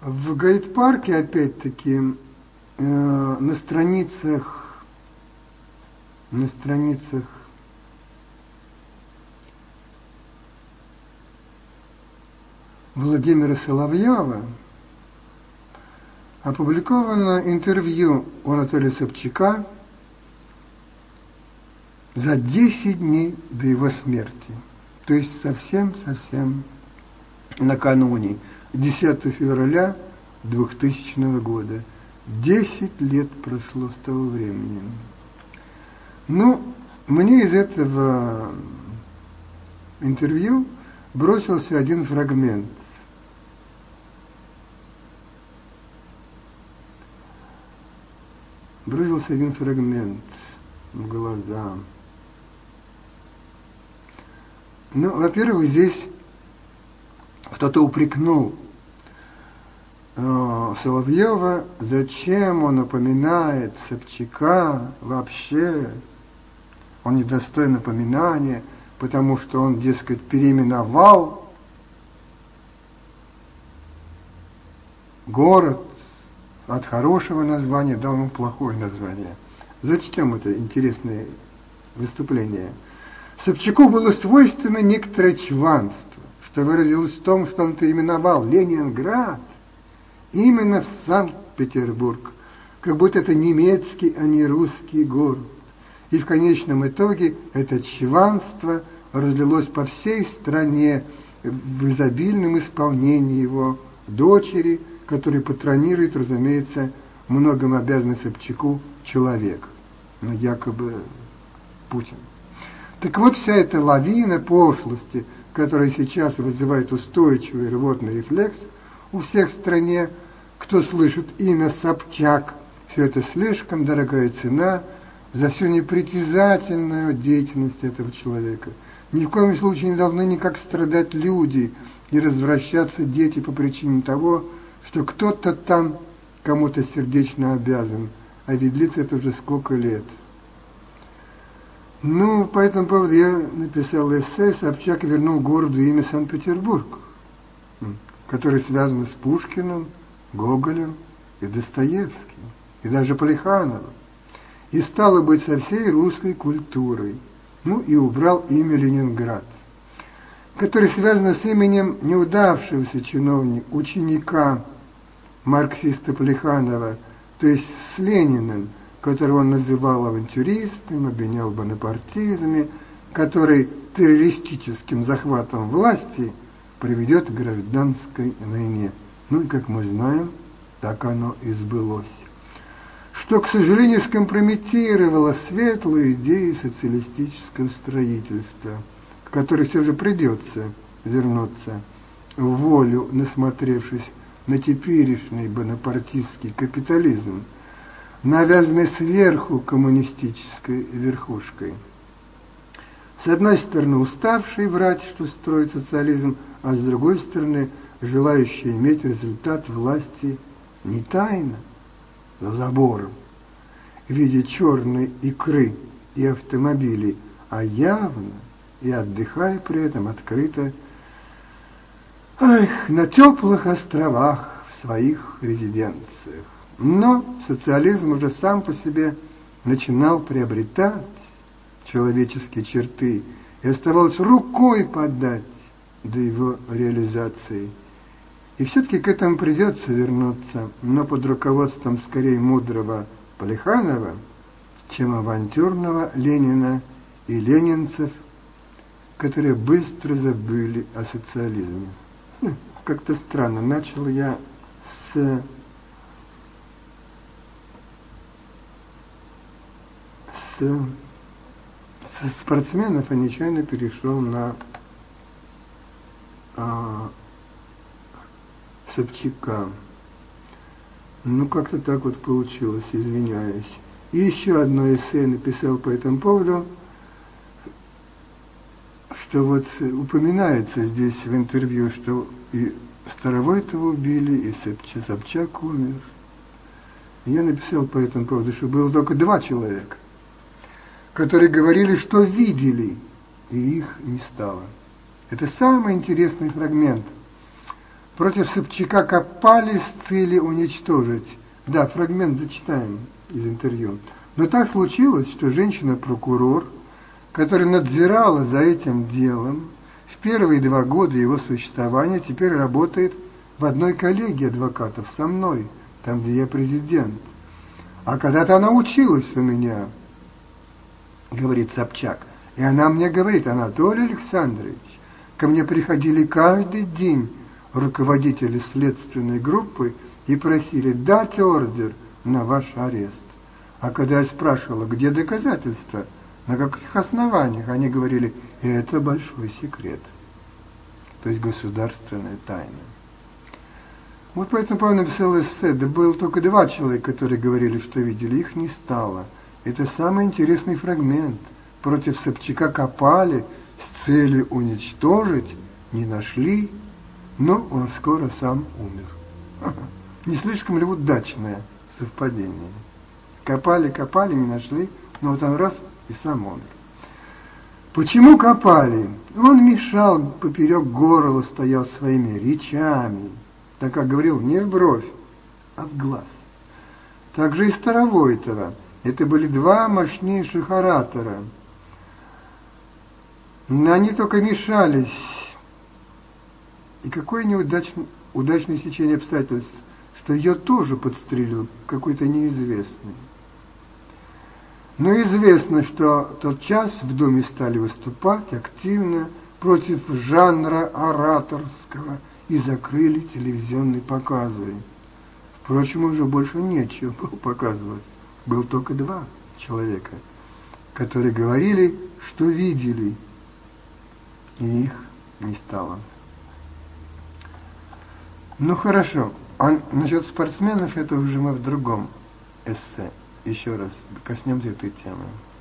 В гайд-парке, опять-таки, на страницах Владимира Соловьева опубликовано интервью у Анатолия Собчака за 10 дней до его смерти. То есть совсем накануне, 10 февраля 2000 года. 10 лет прошло с того времени. Ну, мне из этого интервью бросился один фрагмент. Бросился один фрагмент в глаза. Ну, во-первых, здесь кто-то упрекнул Соловьева, зачем он упоминает Собчака вообще, он недостоин напоминания, потому что он, дескать, переименовал город от хорошего названия, дал ему плохое название. Зачем это интересное выступление? Собчаку было свойственно некоторое чванство, что выразилось в том, что он переименовал Ленинград именно в Санкт-Петербург, как будто это немецкий, а не русский город. И в конечном итоге это чванство разлилось по всей стране в изобильном исполнении его дочери, который патронирует, разумеется, многим обязанный Собчаку человек, ну, якобы Путин. Так вот, вся эта лавина пошлости, которая сейчас вызывает устойчивый рвотный рефлекс у всех в стране, кто слышит имя Собчак, все это слишком дорогая цена за всю непритязательную деятельность этого человека. Ни в коем случае не должны никак страдать люди и развращаться дети по причине того, что кто-то там кому-то сердечно обязан, а ведь длится это уже сколько лет. Ну, по этому поводу я написал эссе «Собчак вернул городу имя Санкт-Петербург», который связан с Пушкиным, Гоголем и Достоевским, и даже Плехановым, и стало быть со всей русской культурой, ну и убрал имя Ленинград, который связан с именем неудавшегося ученика марксиста Плеханова, то есть с Лениным, которого он называл авантюристом, обвинял в бонапартизме, который террористическим захватом власти приведет к гражданской войне. Ну и, как мы знаем, так оно и сбылось. Что, к сожалению, скомпрометировало светлую идею социалистического строительства, к которой все же придется вернуться в волю, насмотревшись на теперешний бонапартистский капитализм, навязанный сверху коммунистической верхушкой. С одной стороны, уставший врать, что строит социализм, а с другой стороны, желающий иметь результат власти не тайно, за забором, в виде черной икры и автомобилей, а явно, и отдыхая при этом открыто, на теплых островах в своих резиденциях. Но социализм уже сам по себе начинал приобретать человеческие черты, и оставалось рукой подать до его реализации. И все-таки к этому придется вернуться, но под руководством скорее мудрого Плеханова, чем авантюрного Ленина и ленинцев, которые быстро забыли о социализме. Как-то странно, начал я с спортсменов, а нечаянно перешел на Собчака. Ну, как-то так вот получилось, извиняюсь. И еще одно эссе написал по этому поводу, что вот упоминается здесь в интервью, что и Старовойтова убили, и Собчак умер. И я написал по этому поводу, что было только 2 человека, которые говорили, что видели, и их не стало. Это самый интересный фрагмент. Против Собчака копали с целью уничтожить. Да, фрагмент зачитаем из интервью. Но так случилось, что женщина-прокурор, которая надзирала за этим делом, в первые 2 года его существования теперь работает в одной коллегии адвокатов со мной, там, где я президент. А когда-то она училась у меня, говорит Собчак, и она мне говорит: Анатолий Александрович, ко мне приходили каждый день руководители следственной группы и просили дать ордер на ваш арест. А когда я спрашивала, где доказательства, на каких основаниях, они говорили: это большой секрет, то есть государственная тайна. Вот поэтому Павел написал эссе. Да было только 2 человека, которые говорили, что видели, их не стало. Это самый интересный фрагмент. Против Собчака копали с целью уничтожить, не нашли, но он скоро сам умер. Не слишком ли удачное совпадение? Копали, не нашли, но вот он раз и сам умер. Почему копали? Он мешал, поперек горла стоял своими речами, так как говорил не в бровь, а в глаз. Также и Старовойтова. Это были 2 мощнейших оратора. Но они только мешались. И какое удачное сечение обстоятельств, что ее тоже подстрелил какой-то неизвестный. Но известно, что тот час в Доме стали выступать активно против жанра ораторского и закрыли телевизионные показы. Впрочем, уже больше нечего было показывать. Было только 2 человека, которые говорили, что видели, и их не стало. Ну хорошо, а насчет спортсменов это уже мы в другом эссе. Еще раз коснемся этой темы.